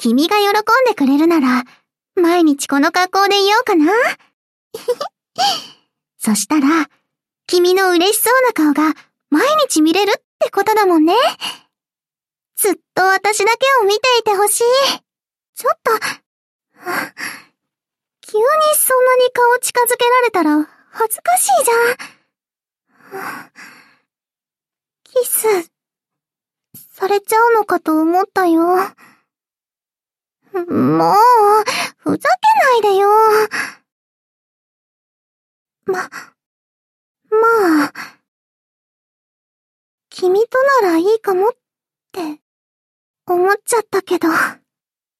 君が喜んでくれるなら、毎日この格好でいようかな。そしたら、君の嬉しそうな顔が毎日見れるってことだもんね。ずっと私だけを見ていてほしい。ちょっと、急にそんなに顔近づけられたら恥ずかしいじゃん。キス、されちゃうのかと思ったよ。もう、ふざけないでよ。まあ、君とならいいかもって思っちゃったけど。